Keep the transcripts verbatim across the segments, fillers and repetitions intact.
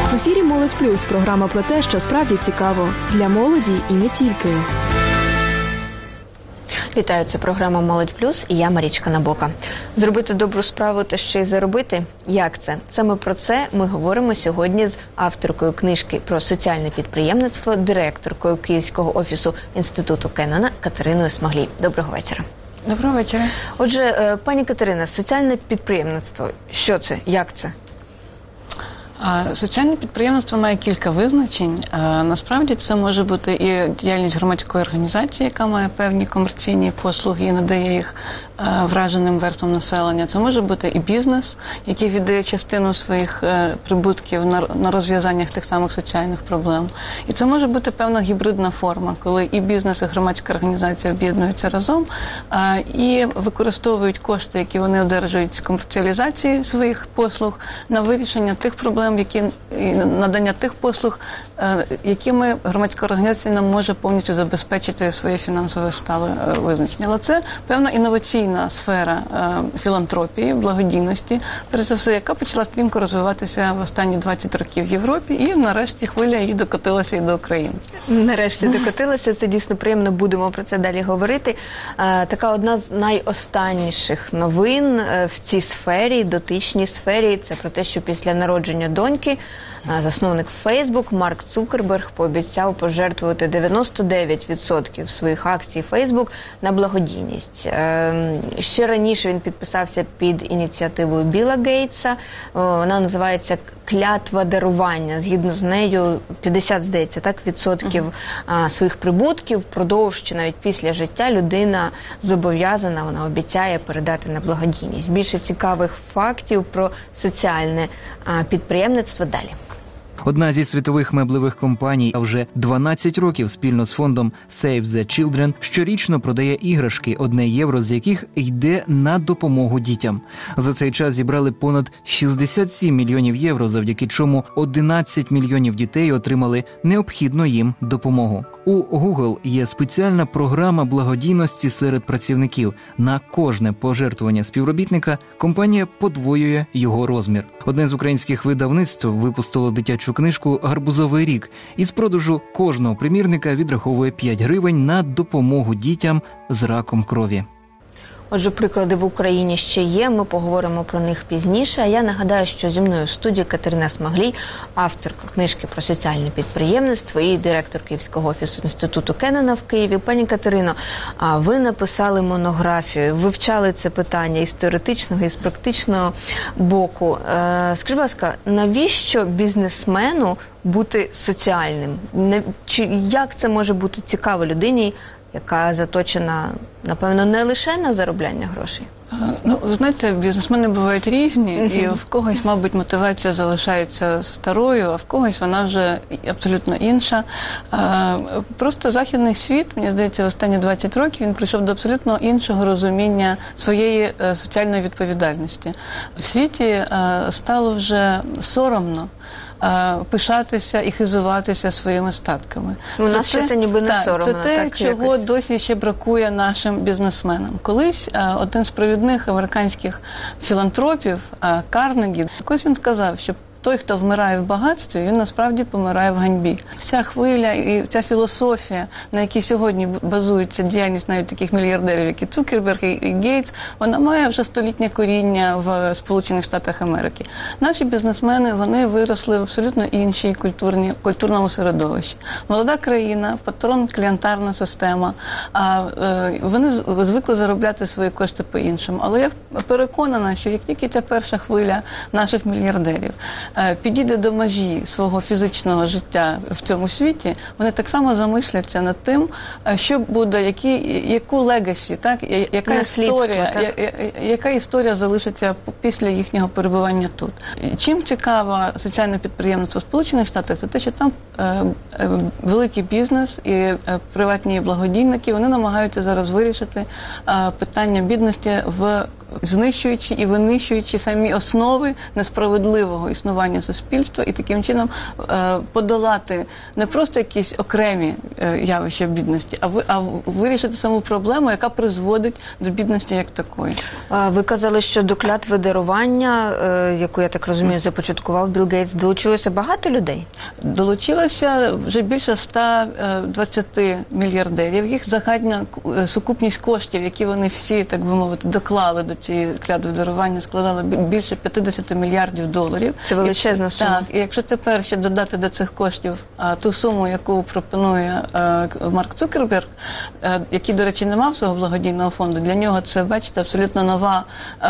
В ефірі «Молодь Плюс» – програма про те, що справді цікаво. Для молоді і не тільки. Вітаю, це програма «Молодь Плюс» і я, Марічка Набока. Зробити добру справу та ще й заробити? Як це? Саме про це ми говоримо сьогодні з авторкою книжки про соціальне підприємництво, директоркою Київського офісу Інституту Кеннана Катериною Смаглій. Доброго вечора. Доброго вечора. Отже, пані Катерина, соціальне підприємництво – що це? Як це? Соціальне підприємництво має кілька визначень. Насправді це може бути і діяльність громадської організації, яка має певні комерційні послуги і надає їх враженим верствам населення. Це може бути і бізнес, який віддає частину своїх прибутків на розв'язаннях тих самих соціальних проблем. І це може бути певна гібридна форма, коли і бізнес, і громадська організація об'єднуються разом і використовують кошти, які вони одержують з комерціалізації своїх послуг, на вирішення тих проблем, які надання тих послуг, якими громадська організація не може повністю забезпечити своє фінансове стале визначення. Але це певна інноваційна сфера філантропії, благодійності, перш за все, яка почала стрімко розвиватися в останні двадцять років в Європі, і нарешті хвиля її докотилася і до України. Нарешті докотилася, це дійсно приємно, будемо про це далі говорити. Така одна з найостанніших новин в цій сфері, дотичній сфері, це про те, що після народження доньки засновник Facebook Марк Цукерберг пообіцяв пожертвувати дев'яносто дев'ять відсотків своїх акцій Facebook на благодійність. Ще раніше він підписався під ініціативою Білла Гейтса. Вона називається «Клятва дарування». Згідно з нею, п'ятдесят, здається, так, відсотків uh-huh. своїх прибутків впродовж чи навіть після життя людина зобов'язана, вона обіцяє передати на благодійність. Більше цікавих фактів про соціальне підприємництво далі. Одна зі світових меблевих компаній, а вже дванадцять років спільно з фондом Save the Children щорічно продає іграшки, одне євро з яких йде на допомогу дітям. За цей час зібрали понад шістдесят сім мільйонів євро, завдяки чому одинадцять мільйонів дітей отримали необхідну їм допомогу. У Google є спеціальна програма благодійності серед працівників. На кожне пожертвування співробітника компанія подвоює його розмір. Одне з українських видавництв випустило дитячу книжку «Гарбузовий рік». Із продажу кожного примірника відраховує п'ять гривень на допомогу дітям з раком крові. Отже, приклади в Україні ще є, ми поговоримо про них пізніше. А я нагадаю, що зі мною в студії Катерина Смаглій, авторка книжки про соціальне підприємництво і директор Київського офісу Інституту Кеннана в Києві. Пані Катерино, ви написали монографію, вивчали це питання із теоретичного, і з практичного боку. Скажіть, будь ласка, навіщо бізнесмену бути соціальним? Чи як це може бути цікаво людині, яка заточена, напевно, не лише на заробляння грошей? Ну, знаєте, бізнесмени бувають різні, uh-huh. і в когось, мабуть, мотивація залишається старою, а в когось вона вже абсолютно інша. Просто західний світ, мені здається, в останні двадцять років він прийшов до абсолютно іншого розуміння своєї соціальної відповідальності. В світі стало вже соромно пишатися і хизуватися своїми статками. У нас ще це ніби не так, соромно. Це те, так, чого якось. досі ще бракує нашим бізнесменам. Колись один з провідних американських філантропів, Карнегі, якось він сказав, що той, хто вмирає в багатстві, він насправді помирає в ганьбі. Ця хвиля і ця філософія, на якій сьогодні базується діяльність навіть таких мільярдерів, як і Цукерберг, і Гейтс, вона має вже столітнє коріння в Сполучених Штатах Америки. Наші бізнесмени, вони виросли в абсолютно іншій культурні, культурному середовищі. Молода країна, патрон-клієнтарна система, а вони звикли заробляти свої кошти по-іншому. Але я переконана, що як тільки ця перша хвиля наших мільярдерів підійде до межі свого фізичного життя в цьому світі, вони так само замисляться над тим, що буде, які, яку легасі, так, яка історія, так? Я, яка історія залишиться після їхнього перебування тут. Чим цікаве соціальне підприємництво в Сполучених Штатах, це те, що там е, е, великий бізнес і е, приватні благодійники, вони намагаються зараз вирішити е, питання бідності в знищуючи і винищуючи самі основи несправедливого існування суспільства, і таким чином подолати не просто якісь окремі явища бідності, а, ви, а вирішити саму проблему, яка призводить до бідності як такої. Ви казали, що до клятви дарування, яку, я так розумію, започаткував Білл Гейтс, долучилося багато людей? Долучилося вже більше ста двадцяти мільярдерів. Їх загальна сукупність коштів, які вони всі, так би мовити, доклали до цієї клятви дарування, складала більше п'ятдесят мільярдів доларів. Це величезна сума. Так, і якщо тепер ще додати до цих коштів а, ту суму, яку пропонує а, Марк Цукерберг, а, який, до речі, не мав свого благодійного фонду, для нього це, бачите, абсолютно нова а,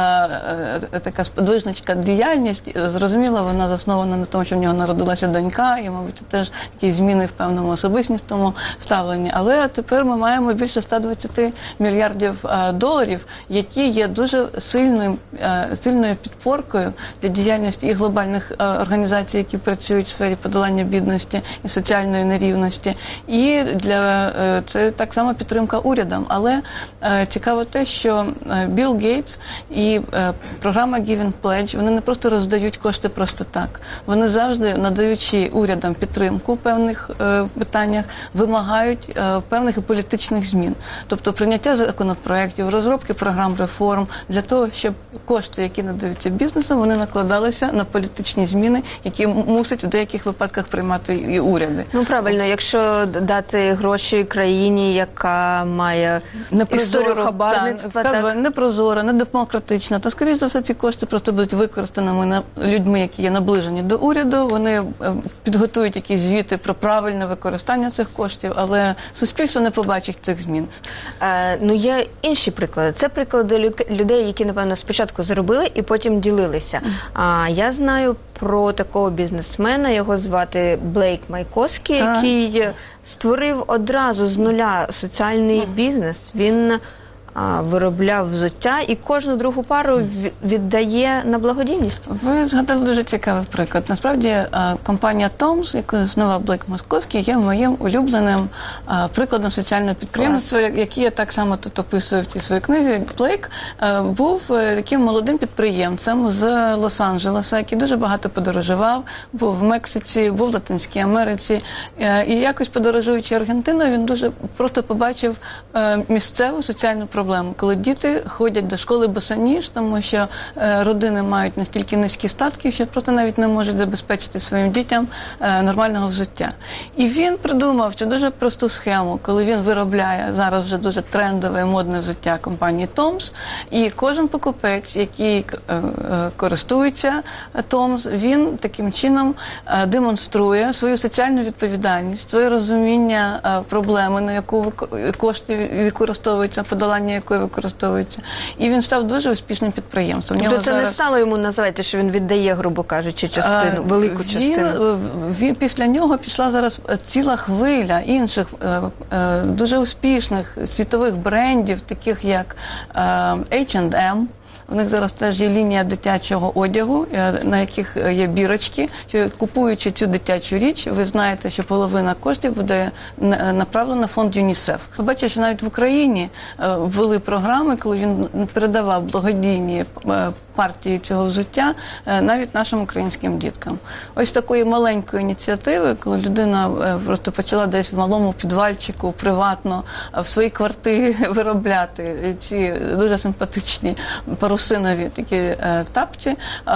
а, така сподвижницька діяльність. Зрозуміло, вона заснована на тому, що в нього народилася донька, і, мабуть, теж якісь зміни в певному особистісному ставленні. Але тепер ми маємо більше ста двадцяти мільярдів а, доларів, які є дуже сильним, а, сильною підпоркою для діяльності і глобальних а, організацій, які працюють в сфері подолання бідності і соціальної нерівності. І для це так само підтримка урядам. Але е, цікаво те, що Білл Гейтс і е, програма Giving Pledge, вони не просто роздають кошти просто так. Вони завжди, надаючи урядам підтримку в певних е, питаннях, вимагають е, певних політичних змін. Тобто прийняття законопроєктів, розробки програм реформ, для того, щоб кошти, які надаються бізнесам, вони накладалися на політичні зміни, які мусить в деяких випадках приймати і уряди. Ну, правильно, якщо дати гроші країні, яка має історію хабарництва, так, так? непрозора, недемократична, то, скоріш за все, ці кошти просто будуть використаними людьми, які є наближені до уряду, вони підготують якісь звіти про правильне використання цих коштів, але суспільство не побачить цих змін. Е, ну, є інші приклади. Це приклади людей, які, напевно, спочатку заробили і потім ділилися. А я знаю про такого бізнесмена, його звати Блейк Майкоський, який створив одразу з нуля соціальний бізнес. Він а, виробляв взуття і кожну другу пару віддає на благодійність. Ви згадали дуже цікавий приклад. Насправді, компанія Tom's, яку заснував Блейк Майкоський, є моїм улюбленим прикладом соціального підприємництва, який я так само тут описую в цій своїй книзі. Блейк був таким молодим підприємцем з Лос-Анджелеса, який дуже багато подорожував, був в Мексиці, був в Латинській Америці. І якось подорожуючи Аргентиною, він дуже просто побачив місцеву соціальну проблему. Проблему, коли діти ходять до школи босоніж, тому що е, родини мають настільки низькі статки, що просто навіть не можуть забезпечити своїм дітям е, нормального взуття. І він придумав цю дуже просту схему, коли він виробляє зараз вже дуже трендове і модне взуття компанії Tom's, і кожен покупець, який е, е, користується Tom's, він таким чином е, демонструє свою соціальну відповідальність, своє розуміння е, проблеми, на яку кошти використовуються, подолання якої використовується. І він став дуже успішним підприємством. Тобто це зараз... не стало йому називати, що він віддає, грубо кажучи, частину, а, велику частину? Він, він, після нього пішла зараз ціла хвиля інших е, е, дуже успішних світових брендів, таких як е, ейч енд ем. У них зараз теж є лінія дитячого одягу, на яких є бірочки. Купуючи цю дитячу річ, ви знаєте, що половина коштів буде направлена на фонд ЮНІСЕФ. Ви бачите, що навіть в Україні ввели програми, коли він передавав благодійні партії цього взуття навіть нашим українським діткам. Ось такої маленької ініціативи, коли людина просто почала десь в малому підвальчику, приватно, в своїй квартирі виробляти ці дуже симпатичні парусинові такі е, тапці,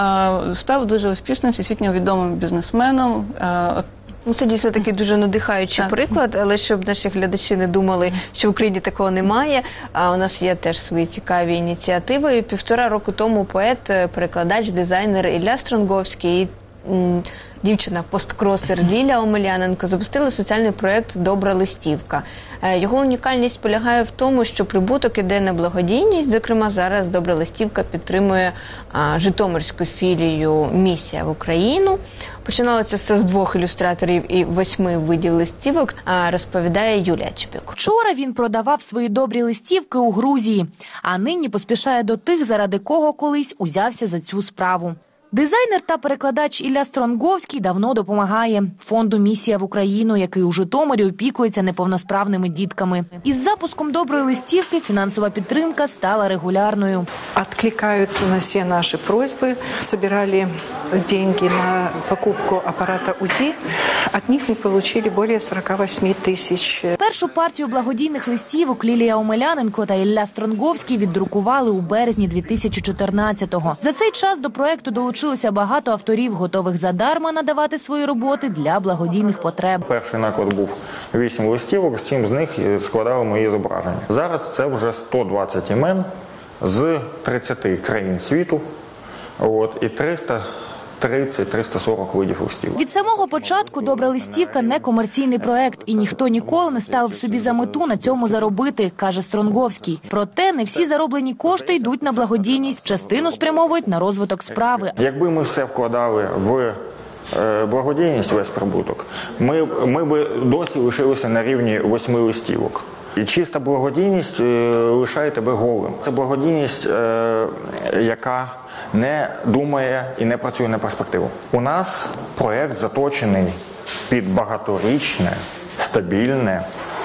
е, став дуже успішним, всесвітньо відомим бізнесменом. Е, Ну, це дійсно такий дуже надихаючий так. приклад, але щоб наші глядачі не думали, що в Україні такого немає, а у нас є теж свої цікаві ініціативи. Півтора року тому поет, перекладач, дизайнер Ілля Стронговський і м, дівчина-посткросер Ліля Омеляненко запустили соціальний проєкт «Добра листівка». Його унікальність полягає в тому, що прибуток іде на благодійність. Зокрема, зараз «Добра листівка» підтримує а, житомирську філію «Місія в Україну». Починалося все з двох ілюстраторів і восьми видів листівок, а розповідає Юлія Чепюк. Вчора він продавав свої добрі листівки у Грузії, а нині поспішає до тих, заради кого колись узявся за цю справу. Дизайнер та перекладач Ілля Стронговський давно допомагає фонду «Місія в Україну», який у Житомирі опікується неповносправними дітками. Із запуском «Доброї листівки» фінансова підтримка стала регулярною. Откликаются на все наши просьбы. Собирали деньги на покупку аппарата УЗИ. От них мы получили более сорок восемь тысяч. Першу партію благодійних листівок Лілія Омеляненко та Ілля Стронговський віддрукували у березні дві тисячі чотирнадцятого. За цей час до проекту долучилося багато авторів, готових задарма надавати свої роботи для благодійних потреб. Перший наклад був вісім листівок, сім з них складали мої зображення. Зараз це вже сто двадцять імен з тридцяти країн світу, от, і триста тридцять - триста сорок видів листівок. Від самого початку «Добра листівка» – не комерційний проект, і ніхто ніколи не ставив собі за мету на цьому заробити, каже Стронговський. Проте не всі зароблені кошти йдуть на благодійність, частину спрямовують на розвиток справи. Якби ми все вкладали в благодійність, весь прибуток, ми, ми би досі лишилися на рівні восьми листівок. І чиста благодійність лишає тебе голим. Це благодійність, яка не думає і не працює на перспективу. У нас проєкт заточений під багаторічне, стабільне,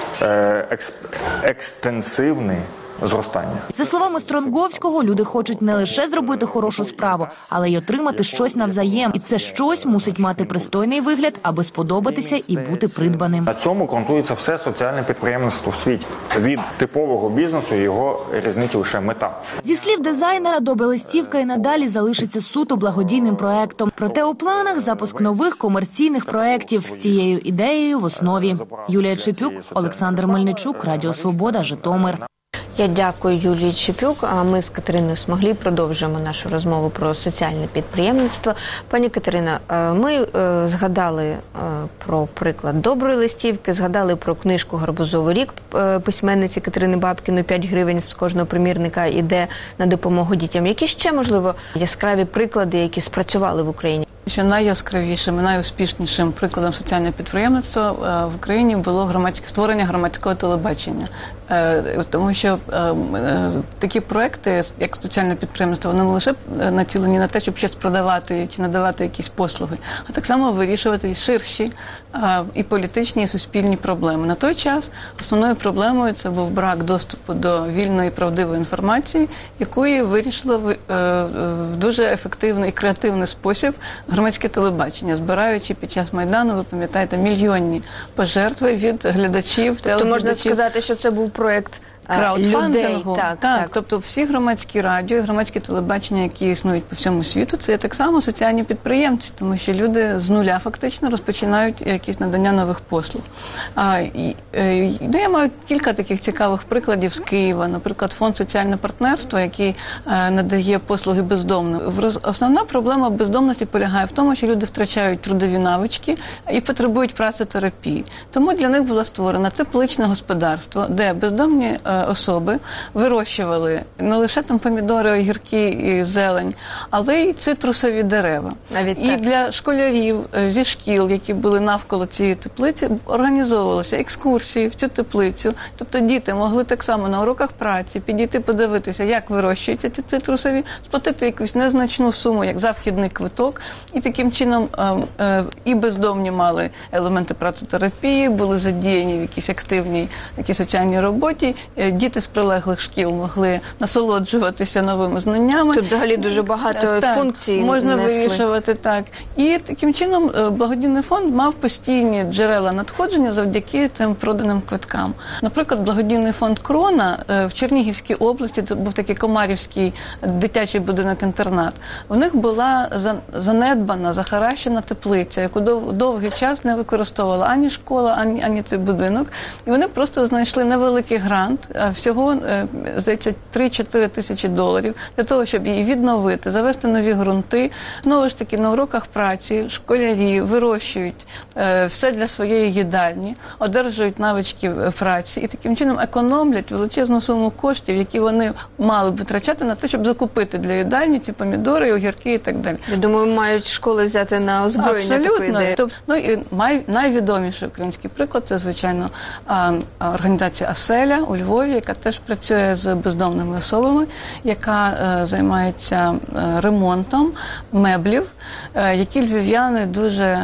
екстенсивне зростання. За словами Стронговського, люди хочуть не лише зробити хорошу справу, але й отримати щось навзаєм. І це щось мусить мати пристойний вигляд, аби сподобатися і бути придбаним. На цьому ґрунтується все соціальне підприємництво в світі. Від типового бізнесу його різнить лише мета. Зі слів дизайнера, «Добра листівка» і надалі залишиться суто благодійним проектом. Проте у планах запуск нових комерційних проєктів з цією ідеєю в основі. Юлія Чепюк, Олександр Мельничук, Радіо Свобода, Житомир. Я дякую Юлії Чепюк, а ми з Катериною Смаглій продовжуємо нашу розмову про соціальне підприємництво. Пані Катерина, ми згадали про приклад «Доброї листівки», згадали про книжку «Гарбузовий рік» письменниці Катерини Бабкіної, п'ять гривень з кожного примірника іде на допомогу дітям. Які ще, можливо, яскраві приклади, які спрацювали в Україні? Що найяскравішим і найуспішнішим прикладом соціального підприємництва в Україні було громадське створення громадського телебачення. Тому що такі проекти, як соціальне підприємництво, вони не лише націлені на те, щоб щось продавати чи надавати якісь послуги, а так само вирішувати і ширші і політичні, і суспільні проблеми. На той час основною проблемою це був брак доступу до вільної і правдивої інформації, якої вирішило в дуже ефективний і креативний спосіб громадське телебачення, збираючи під час Майдану, ви пам'ятаєте, мільйонні пожертви від глядачів, телеглядачів. Тобто можна сказати, що це був проєкт краудфандингу. Так, так, так. Тобто всі громадські радіо і громадські телебачення, які існують по всьому світу, це так само соціальні підприємці, тому що люди з нуля фактично розпочинають якісь надання нових послуг. А, і, і, я маю кілька таких цікавих прикладів з Києва. Наприклад, фонд «Соціальне партнерство», який е, надає послуги бездомним. Основна проблема бездомності полягає в тому, що люди втрачають трудові навички і потребують працетерапії. Тому для них було створено тепличне господарство, де бездомні особи вирощували не лише там помідори, огірки і зелень, але й цитрусові дерева. Навіть і так. Для школярів зі шкіл, які були навколо цієї теплиці, організовувалися екскурсії в цю теплицю. Тобто діти могли так само на уроках праці підійти подивитися, як вирощуються ці цитрусові, сплатити якусь незначну суму, як за вхідний квиток. І таким чином е, е, і бездомні мали елементи працетерапії, були задіяні в якійсь активній якій соціальній роботі. Діти з прилеглих шкіл могли насолоджуватися новими знаннями. Тут взагалі дуже багато так, функцій можна несли. вирішувати, так. І таким чином благодійний фонд мав постійні джерела надходження завдяки цим проданим квиткам. Наприклад, благодійний фонд «Крона» в Чернігівській області, це був такий комарівський дитячий будинок-інтернат, у них була занедбана, захаращена теплиця, яку дов, довгий час не використовувала ані школа, ані, ані цей будинок. І вони просто знайшли невеликий грант, всього, здається, три-чотири тисячі доларів, для того, щоб її відновити, завести нові ґрунти. Знову ж таки, на уроках праці школярі вирощують все для своєї їдальні, одержують навички праці і таким чином економлять величезну суму коштів, які вони мали б витрачати на те, щоб закупити для їдальні ці помідори, огірки і так далі. Я думаю, мають школи взяти на озброєння таку ідею. Тобто, ну, і май, найвідоміший український приклад – це, звичайно, організація «Аселя» у Львові, Львові, яка теж працює з бездомними особами, яка займається ремонтом меблів, які львів'яни дуже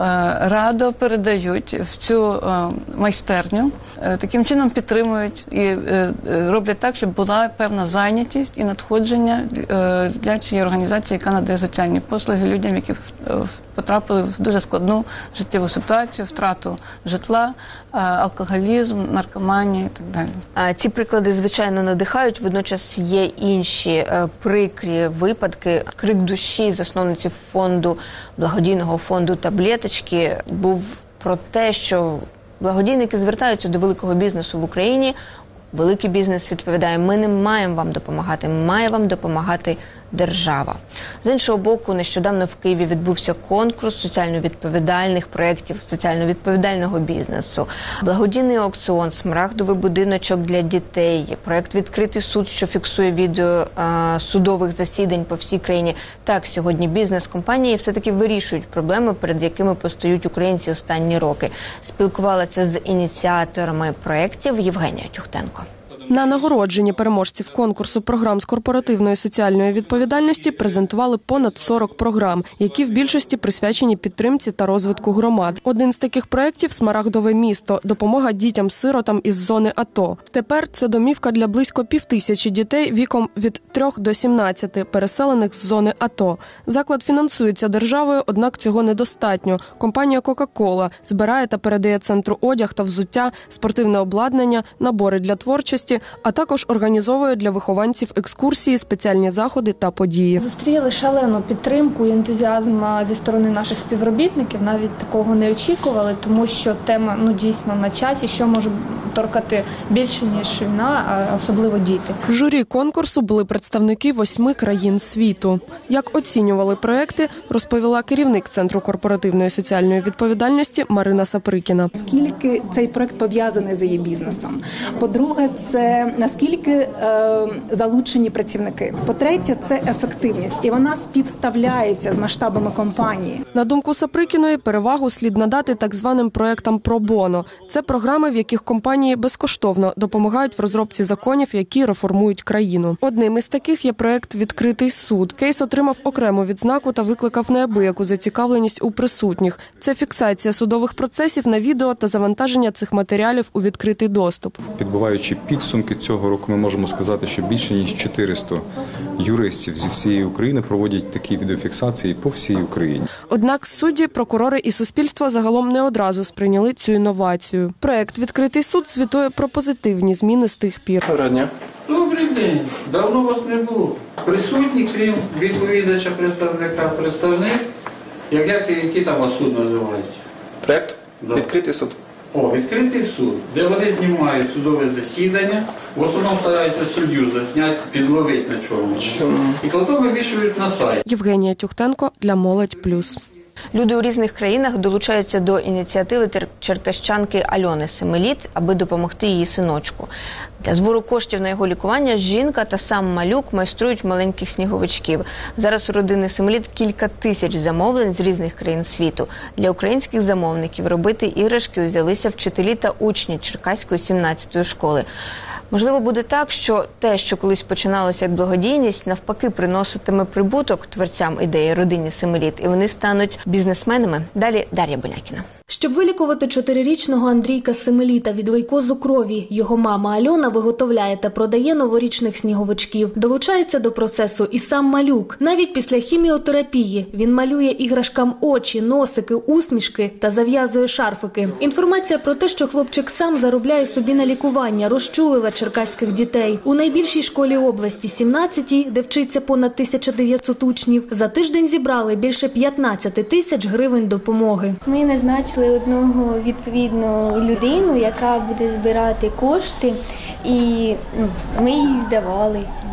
радо передають в цю майстерню. Таким чином підтримують і роблять так, щоб була певна зайнятість і надходження для цієї організації, яка надає соціальні послуги людям, які потрапили в дуже складну життєву ситуацію, втрату житла, алкоголізм, наркоманія і так далі. Ці приклади, звичайно, надихають. Водночас є інші прикрі випадки. Крик душі засновниці фонду, благодійного фонду «Таблеточки» був про те, що благодійники звертаються до великого бізнесу в Україні. Великий бізнес відповідає: ми не маємо вам допомагати, має вам допомагати держава. З іншого боку, нещодавно в Києві відбувся конкурс соціально відповідальних проєктів соціально відповідального бізнесу. Благодійний аукціон «Смарагдовий будиночок для дітей», проєкт «Відкритий суд», що фіксує відео а, судових засідань по всій країні. Так, сьогодні бізнес-компанії все-таки вирішують проблеми, перед якими постають українці останні роки. Спілкувалася з ініціаторами проєктів Євгенія Тюхтенко. На нагородженні переможців конкурсу програм з корпоративної соціальної відповідальності презентували понад сорок програм, які в більшості присвячені підтримці та розвитку громад. Один з таких проєктів – «Смарагдове місто» – допомога дітям-сиротам із зони АТО. Тепер це домівка для близько півтисячі дітей віком від трьох до сімнадцяти, переселених з зони АТО. Заклад фінансується державою, однак цього недостатньо. Компанія «Кока-Кола» збирає та передає центру одяг та взуття, спортивне обладнання, набори для творчості, а також організовує для вихованців екскурсії, спеціальні заходи та події. Зустріли шалену підтримку і ентузіазм зі сторони наших співробітників. Навіть такого не очікували, тому що тема ну дійсно на часі, що може торкати більше, ніж війна, а особливо діти. В журі конкурсу були представники восьми країн світу. Як оцінювали проекти, розповіла керівник Центру корпоративної соціальної відповідальності Марина Саприкіна. Скільки цей проект пов'язаний з її бізнесом? По-друге, це наскільки е, залучені працівники. По-третє, це ефективність, і вона співставляється з масштабами компанії. На думку Саприкіної, перевагу слід надати так званим проектам «Про-боно». Це програми, в яких компанії безкоштовно допомагають в розробці законів, які реформують країну. Одним із таких є проект «Відкритий суд». Кейс отримав окрему відзнаку та викликав неабияку зацікавленість у присутніх. Це фіксація судових процесів на відео та завантаження цих матеріалів у відкритий доступ. Підбиваючи підсумки цього року, ми можемо сказати, що більше ніж чотириста юристів зі всієї України проводять такі відеофіксації по всій Україні. Однак судді, прокурори і суспільство загалом не одразу сприйняли цю інновацію. Проект «Відкритий суд» звітує про позитивні зміни з тих пір. Доброго дня. Добрий день. Давно вас не було. Присутні, крім відповідача, представника, представник. Як, як, який там вас суд називається? Проект Да. «Відкритий суд». О, відкритий суд, де вони знімають судове засідання, в основному стараються суддю засняти, підловити на чомусь. І потім вивішують на сайт. Євгенія Тюхтенко для «Молодь плюс». Люди у різних країнах долучаються до ініціативи черкащанки Альони Семиліт, аби допомогти її синочку. Для збору коштів на його лікування жінка та сам малюк майструють маленьких сніговичків. Зараз у родини Семиліт кілька тисяч замовлень з різних країн світу. Для українських замовників робити іграшки узялися вчителі та учні Черкаської сімнадцятої школи. Можливо, буде так, що те, що колись починалося як благодійність, навпаки приноситиме прибуток творцям ідеї родині Семиліт, і вони стануть бізнесменами. Далі Дар'я Бонякіна. Щоб вилікувати чотирирічного Андрійка Семиліта від лейкозу крові, його мама Альона виготовляє та продає новорічних сніговичків. Долучається до процесу і сам малюк. Навіть після хіміотерапії він малює іграшкам очі, носики, усмішки та зав'язує шарфики. Інформація про те, що хлопчик сам заробляє собі на лікування, розчулила черкаських дітей. У найбільшій школі області, сімнадцятій, де вчиться понад тисяча дев'ятсот учнів, за тиждень зібрали більше п'ятнадцять тисяч гривень допомоги. Ми назначили одного відповідну людину, яка буде збирати кошти, і ну, ми їй здавали їх.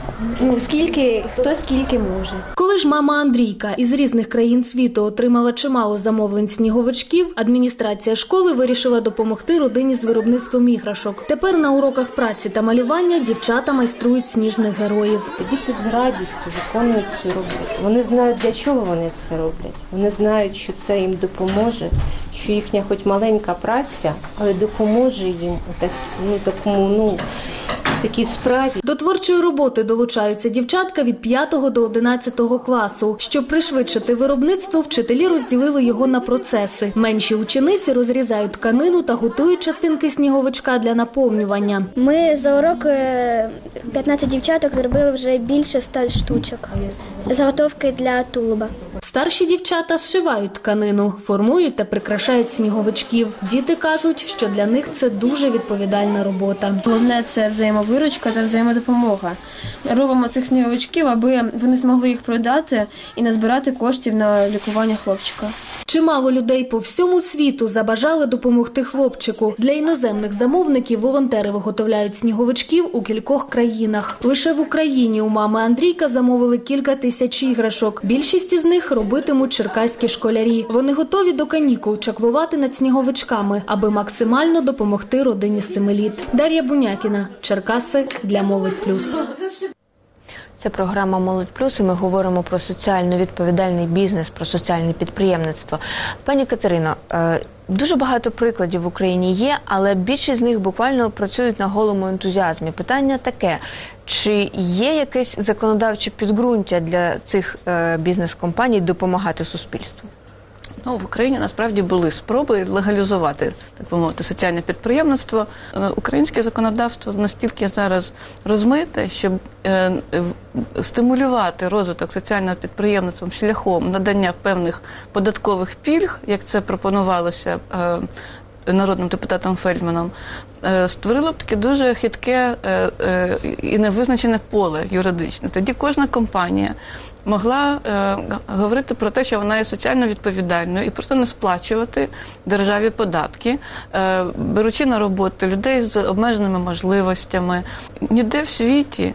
Ну, скільки, хто скільки може. Коли ж мама Андрійка із різних країн світу отримала чимало замовлень сніговичків, адміністрація школи вирішила допомогти родині з виробництвом іграшок. Тепер на уроках праці та малювання дівчата майструють сніжних героїв. Діти з радістю виконують цю роботу. Вони знають, для чого вони це роблять. Вони знають, що це їм допоможе, що їхня хоч маленька праця, але допоможе їм у так, ну, такому, ну, такій справі. До творчої роботи долучаються дівчатка від п'ятого до одинадцятого класу. Щоб пришвидшити виробництво, вчителі розділили його на процеси. Менші учениці розрізають тканину та готують частинки сніговичка для наповнювання. Ми за урок п'ятнадцять дівчаток зробили вже більше ста штучок. Заготовки для тулуба. Старші дівчата зшивають тканину, формують та прикрашають сніговичків. Діти кажуть, що для них це дуже відповідальна робота. Головне – це взаємовиручка та взаємодопомога. Робимо цих сніговичків, аби вони змогли їх продати і назбирати коштів на лікування хлопчика. Чимало людей по всьому світу забажали допомогти хлопчику. Для іноземних замовників волонтери виготовляють сніговичків у кількох країнах. Лише в Україні у мами Андрійка замовили кілька тисяч іграшок. Більшість із них робитимуть черкаські школярі. Вони готові до канікул чаклувати над сніговичками, аби максимально допомогти родині Семиліт. Дар'я Бунякіна, Черкаси для Молодь Плюс. Це програма «Молодь Плюс», і ми говоримо про соціально відповідальний бізнес, про соціальне підприємництво. Пані Катерино, дуже багато прикладів в Україні є, але більшість з них буквально працюють на голому ентузіазмі. Питання таке, чи є якесь законодавче підґрунтя для цих бізнес-компаній допомагати суспільству? Ну, в Україні насправді були спроби легалізувати, так би мовити, соціальне підприємництво. Українське законодавство настільки зараз розмите, щоб е, стимулювати розвиток соціального підприємництва шляхом надання певних податкових пільг, як це пропонувалося е, народним депутатом Фельдманом, створило б таке дуже хитке і невизначене поле юридичне. Тоді кожна компанія могла говорити про те, що вона є соціально відповідальною і просто не сплачувати державі податки, беручи на роботу людей з обмеженими можливостями. Ніде в світі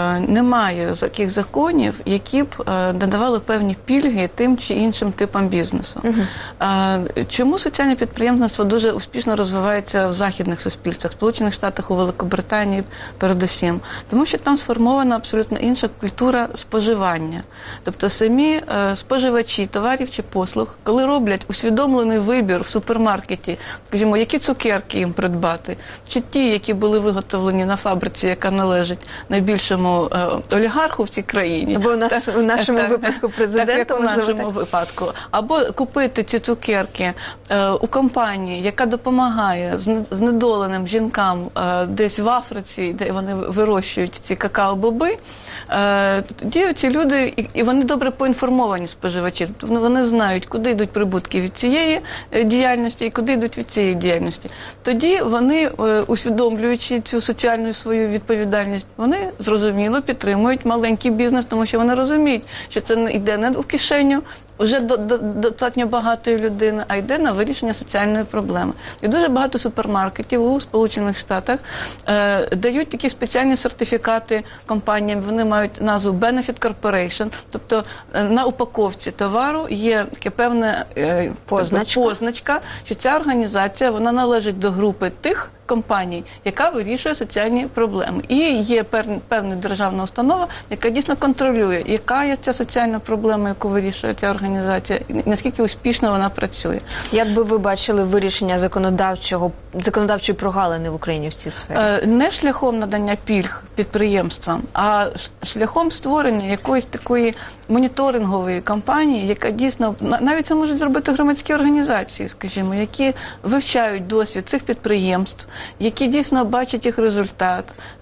немає таких законів, які б надавали певні пільги тим чи іншим типам бізнесу. Угу. Чому соціальне підприємництво дуже успішно розвивається в західних суспільствах? В Сполучених Штатах, у Великобританії передусім. Тому що там сформована абсолютно інша культура споживання. Тобто самі е, споживачі товарів чи послуг, коли роблять усвідомлений вибір в супермаркеті, скажімо, які цукерки їм придбати, чи ті, які були виготовлені на фабриці, яка належить найбільшому е, олігарху в цій країні. Або у, нас, так, у нашому так, випадку президента. Так, як у можливо, нашому так. випадку. Або купити ці цукерки е, у компанії, яка допомагає знедоленим жінкам е, десь в Африці, де вони вирощують ці какао-боби, е, тоді ці люди, і, і вони добре поінформовані споживачі, тобто вони знають, куди йдуть прибутки від цієї діяльності і куди йдуть від цієї діяльності. Тоді вони, е, усвідомлюючи цю соціальну свою відповідальність, вони зрозуміло підтримують маленький бізнес, тому що вони розуміють, що це не йде не в кишеню вже до, до, достатньо багатої людини, а йде на вирішення соціальної проблеми. І дуже багато супермаркетів у Сполучених Штатах е, дають такі спеціальні сертифікати компаніям, вони мають назву Benefit Corporation, тобто е, на упаковці товару є таке певне е, позначка. позначка, що ця організація, вона належить до групи тих компаній, яка вирішує соціальні проблеми. І є певна державна установа, яка дійсно контролює, яка є ця соціальна проблема, яку вирішує ця організація, і наскільки успішно вона працює. Як би ви бачили вирішення законодавчого, законодавчої прогалини в Україні в цій сфері? Не шляхом надання пільг підприємствам, а шляхом створення якоїсь такої моніторингової кампанії, яка дійсно, навіть це можуть зробити громадські організації, скажімо, які вивчають досвід цих підприємств, які дійсно бачать їх результат,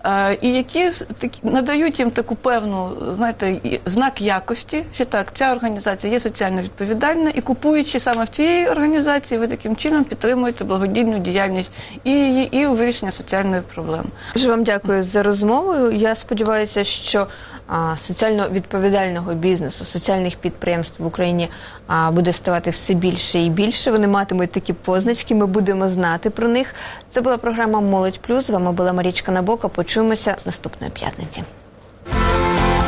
і які надають їм таку певну, знаєте, знак якості, що так, ця організація є соціально відповідальна, і купуючи саме в цій організації, ви таким чином підтримуєте благодійну діяльність і, і, і вирішення соціальної проблеми. Дуже вам дякую за розмову. Я сподіваюся, що а, соціально відповідального бізнесу, соціальних підприємств в Україні а, буде ставати все більше і більше. Вони матимуть такі позначки, ми будемо знати про них. Це була програма «Молодь Плюс». З вами була Марічка Набока. Почуємося наступної п'ятниці.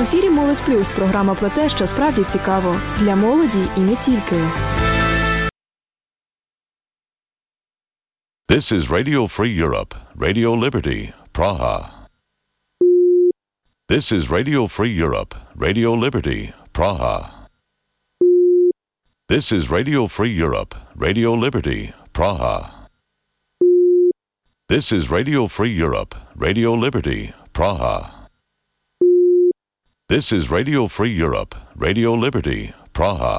ефірі «Молодь Плюс» – програма про те, що справді цікаво. Для молоді і не тільки. This is Radio Free Europe, Radio Liberty, Praha. This is Radio Free Europe, Radio Liberty, Praha. This is Radio Free Europe, Radio Liberty, Praha. This is Radio Free Europe, Radio Liberty, Praha. This is Radio Free Europe, Radio Liberty, Praha.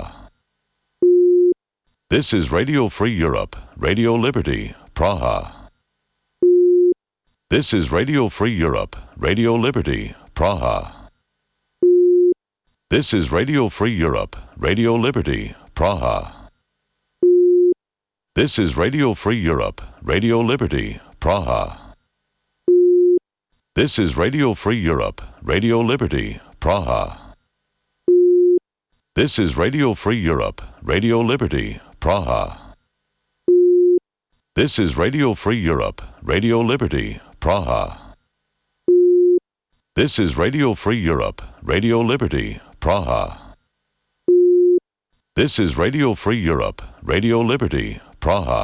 This is Radio Free Europe, Radio Liberty, Praha. This is Radio Free Europe, Radio Liberty, Praha. This is Radio Free Europe, Radio Liberty, Praha. This is Radio Free Europe, Radio Liberty, Praha. This is Radio Free Europe, Radio Liberty, Praha. This is Radio Free Europe, Radio Liberty, Praha. This is Radio Free Europe, Radio Liberty, Praha. This is Radio Free Europe, Radio Liberty, Praha. This is Radio Free Europe, Radio Liberty, Praha.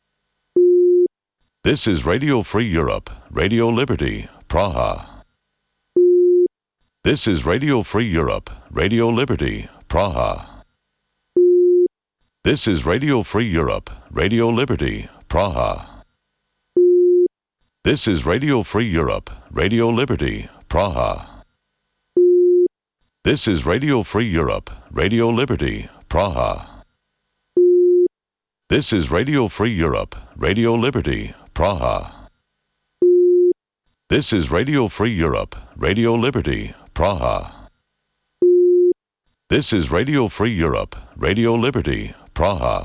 This is Radio Free Europe, Radio Liberty, Praha. This is Radio Free Europe, Radio Liberty, Praha. This is Radio Free Europe, Radio Liberty, Praha. This is Radio Free Europe, Radio Liberty, Praha. This is Radio Free Europe, Radio Liberty, Praha. This is Radio Free Europe, Radio Liberty, Praha. This is Radio Free Europe, Radio Liberty, Praha. This is Radio Free Europe, Radio Liberty, Praha.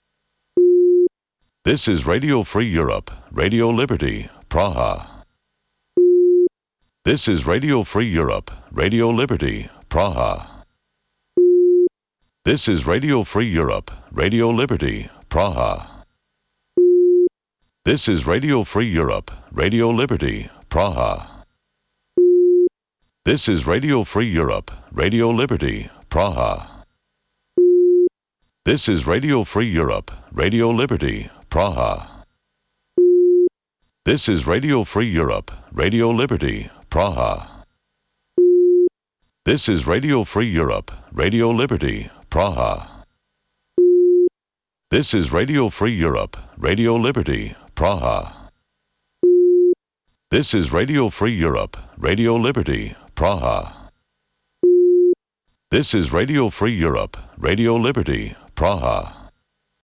This is Radio Free Europe, Radio Liberty, Praha. This is Radio Free Europe, Radio Liberty, Praha. This is Radio Free Europe, Radio Liberty, Praha. This is Radio Free Europe, Radio Liberty, Praha. This is Radio Free Europe, Radio Liberty, Praha. This is Radio Free Europe, Radio Liberty, Praha. This is Radio Free Europe, Radio Liberty, Praha. This is Radio Free Europe, Radio Liberty, Praha. This is Radio Free Europe, Radio Liberty, Praha. This is Radio Free Europe, Radio Liberty, Praha. This is Radio Free Europe, Radio Liberty, Praha.